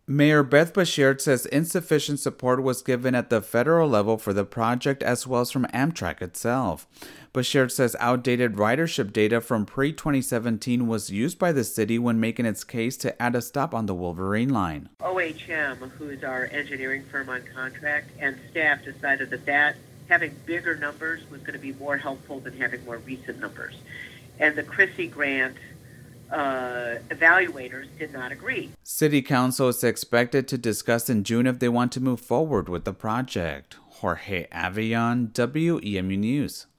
Mayor Beth Bashir says insufficient support was given at the federal level for the project as well as from Amtrak itself. Bashir says outdated ridership data from pre-2017 was used by the city when making its case to add a stop on the Wolverine line. OHM, who is our engineering firm on contract, and staff decided that having bigger numbers was going to be more helpful than having more recent numbers. And the Chrissy grant evaluators did not agree. City Council is expected to discuss in June if they want to move forward with the project. Jorge Avion, WEMU News.